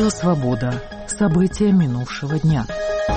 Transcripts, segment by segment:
Радио «Свобода». События минувшего дня.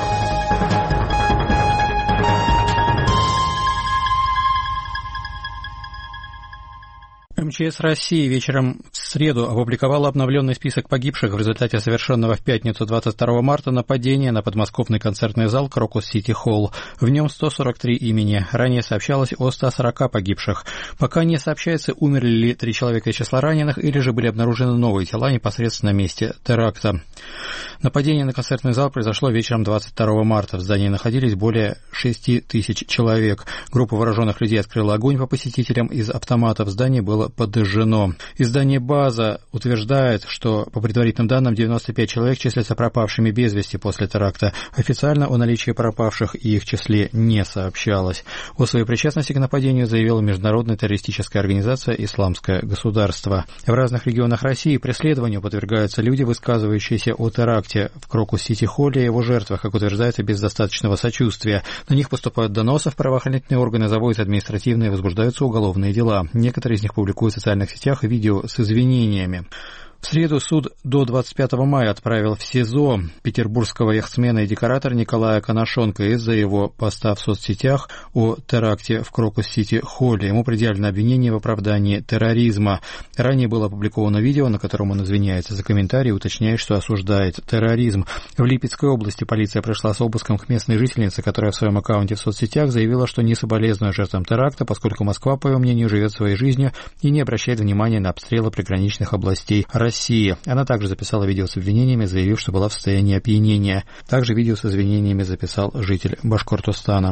МЧС России вечером в среду опубликовала обновленный список погибших в результате совершенного в пятницу 22 марта нападения на подмосковный концертный зал Крокус Сити Холл. В нем 143 имени. Ранее сообщалось о 140 погибших. Пока не сообщается, умерли ли 3 человека из числа раненых, или же были обнаружены новые тела непосредственно на месте теракта. Нападение на концертный зал произошло вечером 22 марта. В здании находились более 6 тысяч человек. Группа вооруженных людей открыла огонь по посетителям из автоматов. Здание было подожжено. Издание «База» утверждает, что, по предварительным данным, 95 человек числятся пропавшими без вести после теракта. Официально о наличии пропавших и их числе не сообщалось. О своей причастности к нападению заявила международная террористическая организация «Исламское государство». В разных регионах России преследованию подвергаются люди, высказывающиеся о теракте в Крокус-Сити-Холле и его жертвах, как утверждается, без достаточного сочувствия. На них поступают доносы в правоохранительные органы, заводятся административные и возбуждаются уголовные дела. Некоторые из них публикуют в социальных сетях видео с извинениями. В среду суд до 25 мая отправил в СИЗО петербургского яхтсмена и декоратора Николая Коношенко из-за его поста в соцсетях о теракте в Крокус-Сити-Холле. Ему предъявлено обвинение в оправдании терроризма. Ранее было опубликовано видео, на котором он извиняется за комментарии и уточняет, что осуждает терроризм. В Липецкой области полиция пришла с обыском к местной жительнице, которая в своем аккаунте в соцсетях заявила, что не соболезнует жертвам теракта, поскольку Москва, по ее мнению, живет своей жизнью и не обращает внимания на обстрелы приграничных областей России. Она также записала видео с обвинениями, заявив, что была в состоянии опьянения. Также видео с извинениями записал житель Башкортостана.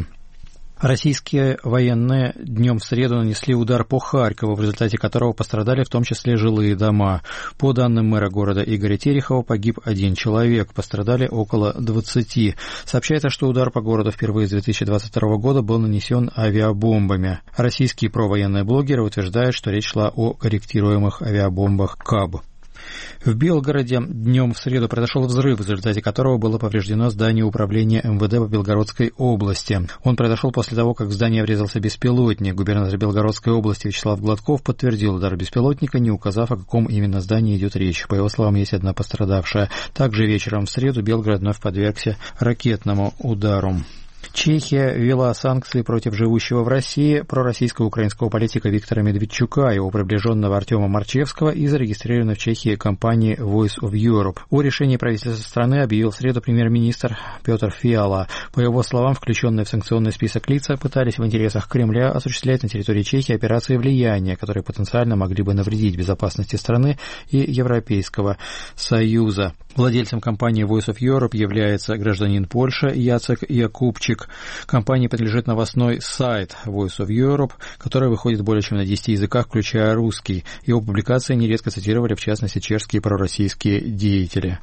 Российские военные днем в среду нанесли удар по Харькову, в результате которого пострадали в том числе жилые дома. По данным мэра города Игоря Терехова, погиб 1 человек, пострадали около 20. Сообщается, что удар по городу впервые с 2022 года был нанесен авиабомбами. Российские провоенные блогеры утверждают, что речь шла о корректируемых авиабомбах КАБ. В Белгороде днем в среду произошел взрыв, в результате которого было повреждено здание управления МВД по Белгородской области. Он произошел после того, как в здание врезался беспилотник. Губернатор Белгородской области Вячеслав Гладков подтвердил удар беспилотника, не указав, о каком именно здании идет речь. По его словам, есть одна пострадавшая. Также вечером в среду Белгород вновь подвергся ракетному удару. Чехия ввела санкции против живущего в России пророссийского украинского политика Виктора Медведчука и его приближенного Артема Марчевского и зарегистрированной в Чехии компании Voice of Europe. О решении правительства страны объявил в среду премьер-министр Петр Фиала. По его словам, включенные в санкционный список лица пытались в интересах Кремля осуществлять на территории Чехии операции влияния, которые потенциально могли бы навредить безопасности страны и Европейского Союза. Владельцем компании Voice of Europe является гражданин Польши Яцек Якубчик. Компании подлежит новостной сайт Voice of Europe, который выходит более чем на 10 языках, включая русский. Его публикации нередко цитировали, в частности, чешские пророссийские деятели.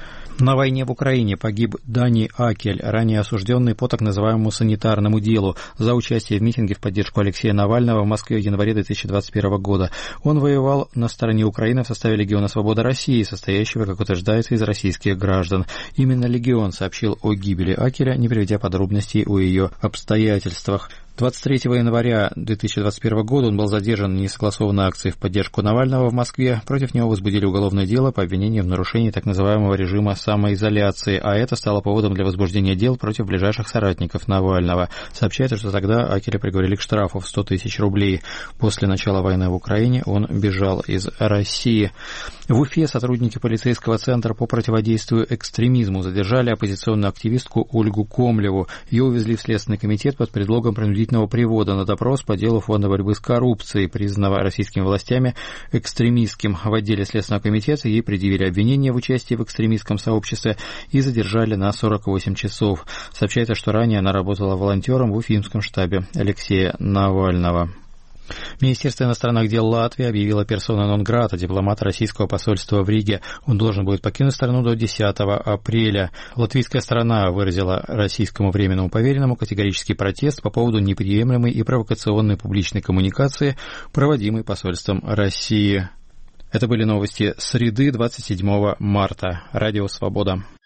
На войне в Украине погиб Дани Акель, ранее осужденный по так называемому санитарному делу за участие в митинге в поддержку Алексея Навального в Москве в январе 2021 года. Он воевал на стороне Украины в составе Легиона Свободы России, состоящего, как утверждается, из российских граждан. Именно Легион сообщил о гибели Акеля, не приведя подробностей о ее обстоятельствах. 23 января 2021 года он был задержан на несогласованной акции в поддержку Навального в Москве. Против него возбудили уголовное дело по обвинению в нарушении так называемого режима самоизоляции, а это стало поводом для возбуждения дел против ближайших соратников Навального. Сообщается, что тогда Акеля приговорили к штрафу в 100 тысяч рублей. После начала войны в Украине он бежал из России. В Уфе сотрудники полицейского центра по противодействию экстремизму задержали оппозиционную активистку Ольгу Комлеву. Ее увезли в Следственный комитет под предлогом принудительного привода на допрос по делу Фонда борьбы с коррупцией, признанного российскими властями экстремистским. В отделе Следственного комитета ей предъявили обвинение в участии в экстремистском сообществе и задержали на 48 часов. Сообщается, что ранее она работала волонтером в уфимском штабе Алексея Навального. Министерство иностранных дел Латвии объявило персона нон-грата дипломата российского посольства в Риге. Он должен будет покинуть страну до 10 апреля. Латвийская сторона выразила российскому временному поверенному категорический протест по поводу неприемлемой и провокационной публичной коммуникации, проводимой посольством России. Это были новости среды 27 марта. Радио «Свобода».